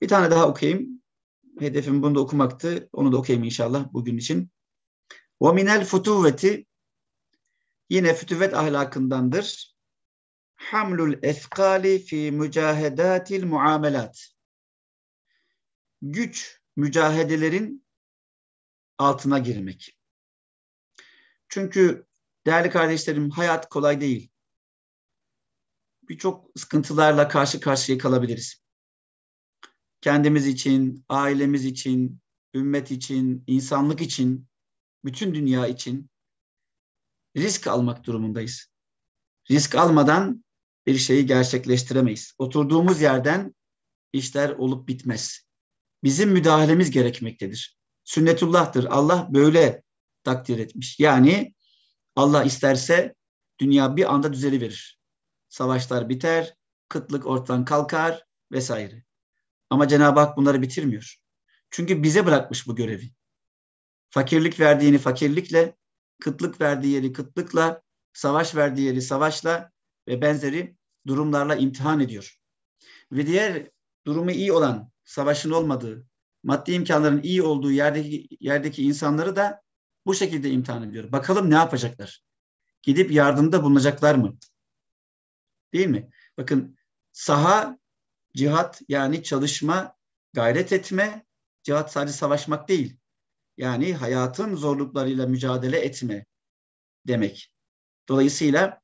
Bir tane daha okuyayım. Hedefim bunu da okumaktı. Onu da okuyayım inşallah bugün için. وَمِنَ الْفُتُوَّةِ Yine fütüvvet ahlakındandır. Hamlul efkali fi mücahedatil muamelat. Güç mücahedelerin altına girmek. Çünkü değerli kardeşlerim, hayat kolay değil. Birçok sıkıntılarla karşı karşıya kalabiliriz. Kendimiz için, ailemiz için, ümmet için, insanlık için, bütün dünya için risk almak durumundayız. Risk almadan bir şeyi gerçekleştiremeyiz. Oturduğumuz yerden işler olup bitmez. Bizim müdahalemiz gerekmektedir. Sünnetullah'tır. Allah böyle takdir etmiş. Yani Allah isterse dünya bir anda düzeliverir. Savaşlar biter, kıtlık ortadan kalkar vesaire. Ama Cenab-ı Hak bunları bitirmiyor. Çünkü bize bırakmış bu görevi. Fakirlik verdiğini fakirlikle, kıtlık verdiği yeri kıtlıkla, savaş verdiği yeri savaşla ve benzeri durumlarla imtihan ediyor. Ve diğer durumu iyi olan, savaşın olmadığı, maddi imkanların iyi olduğu yerdeki insanları da bu şekilde imtihan ediyor. Bakalım ne yapacaklar? Gidip yardımda bulunacaklar mı? Değil mi? Bakın, saha, cihat yani çalışma, gayret etme, cihat sadece savaşmak değil. Yani hayatın zorluklarıyla mücadele etme demek. Dolayısıyla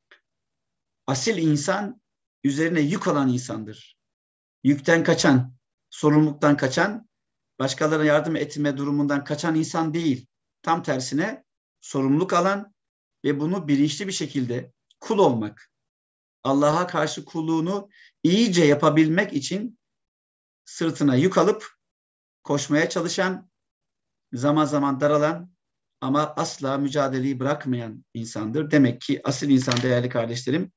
asil insan üzerine yük alan insandır. Yükten kaçan, sorumluluktan kaçan, başkalarına yardım etme durumundan kaçan insan değil. Tam tersine sorumluluk alan ve bunu bilinçli bir şekilde kul olmak, Allah'a karşı kulluğunu iyice yapabilmek için sırtına yük alıp koşmaya çalışan, zaman zaman daralan ama asla mücadeleyi bırakmayan insandır. Demek ki asil insan değerli kardeşlerim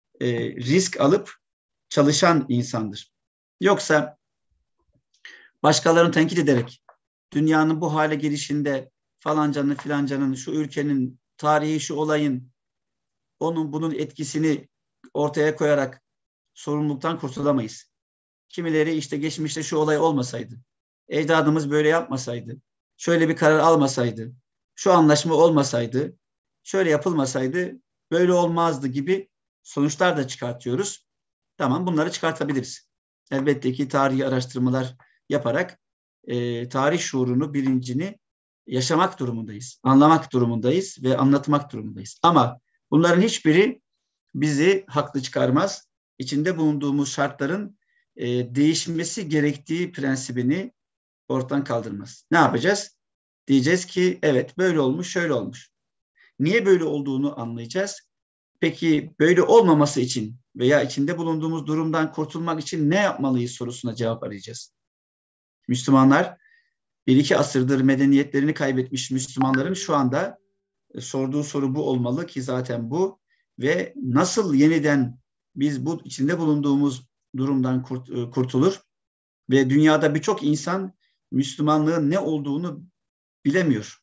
risk alıp çalışan insandır. Yoksa başkalarını tenkit ederek dünyanın bu hale gelişinde falancanın filancanın şu ülkenin tarihi şu olayın onun bunun etkisini ortaya koyarak sorumluluktan kurtulamayız. Kimileri işte geçmişte şu olay olmasaydı, ecdadımız böyle yapmasaydı, şöyle bir karar almasaydı, şu anlaşma olmasaydı, şöyle yapılmasaydı böyle olmazdı gibi sonuçlar da çıkartıyoruz. Tamam, bunları çıkartabiliriz. Elbette ki tarihi araştırmalar yaparak tarih şuurunu, bilincini yaşamak durumundayız, anlamak durumundayız ve anlatmak durumundayız. Ama bunların hiçbiri bizi haklı çıkarmaz. İçinde bulunduğumuz şartların değişmesi gerektiği prensibini ortadan kaldırmaz. Ne yapacağız? Diyeceğiz ki evet böyle olmuş, şöyle olmuş. Niye böyle olduğunu anlayacağız. Peki böyle olmaması için veya içinde bulunduğumuz durumdan kurtulmak için ne yapmalıyız sorusuna cevap arayacağız. Müslümanlar, bir iki asırdır medeniyetlerini kaybetmiş Müslümanların şu anda sorduğu soru bu olmalı ki zaten bu ve nasıl yeniden biz bu içinde bulunduğumuz durumdan kurtulur ve dünyada birçok insan Müslümanlığın ne olduğunu bilemiyor.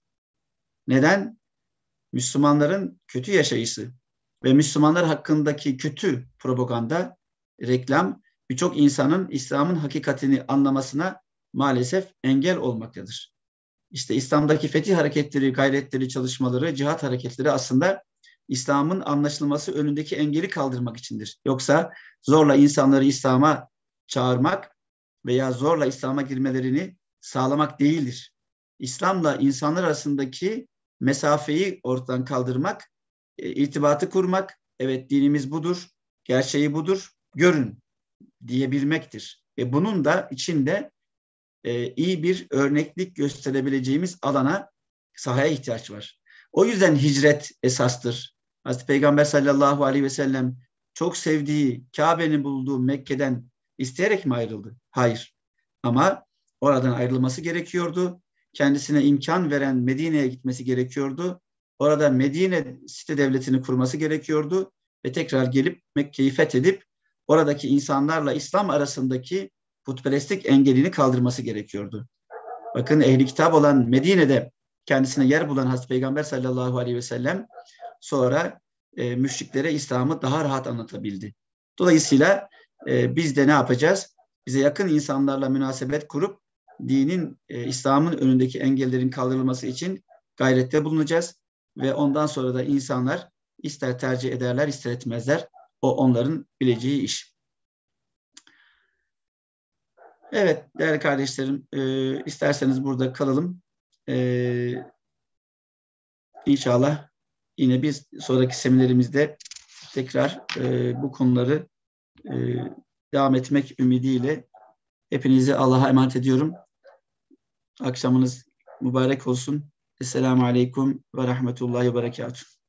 Neden? Müslümanların kötü yaşayışı ve Müslümanlar hakkındaki kötü propaganda, reklam birçok insanın İslam'ın hakikatini anlamasına maalesef engel olmaktadır. İşte İslam'daki fetih hareketleri, gayretleri, çalışmaları, cihat hareketleri aslında İslam'ın anlaşılması önündeki engeli kaldırmak içindir. Yoksa zorla insanları İslam'a çağırmak veya zorla İslam'a girmelerini sağlamak değildir. İslam'la insanlar arasındaki mesafeyi ortadan kaldırmak, irtibatı kurmak, evet dinimiz budur, gerçeği budur, görün diyebilmektir. Ve bunun da içinde iyi bir örneklik gösterebileceğimiz alana, sahaya ihtiyaç var. O yüzden hicret esastır. Hazreti Peygamber sallallahu aleyhi ve sellem çok sevdiği, Kabe'nin bulunduğu Mekke'den isteyerek mi ayrıldı? Hayır. Ama oradan ayrılması gerekiyordu. Kendisine imkan veren Medine'ye gitmesi gerekiyordu. Orada Medine site devletini kurması gerekiyordu ve tekrar gelip Mekke'yi fethedip oradaki insanlarla İslam arasındaki putperestlik engelini kaldırması gerekiyordu. Bakın, ehli kitap olan Medine'de kendisine yer bulan Hazreti Peygamber sallallahu aleyhi ve sellem sonra müşriklere İslam'ı daha rahat anlatabildi. Dolayısıyla biz de ne yapacağız? bize yakın insanlarla münasebet kurup dinin, İslam'ın önündeki engellerin kaldırılması için gayrette bulunacağız. Ve ondan sonra da insanlar ister tercih ederler, ister etmezler. O onların bileceği iş. Evet değerli kardeşlerim, isterseniz burada kalalım. İnşallah yine bir sonraki seminerimizde tekrar bu konuları devam etmek ümidiyle hepinizi Allah'a emanet ediyorum. Akşamınız mübarek olsun. Esselamu Aleyküm ve Rahmetullahi ve Berekatuhu.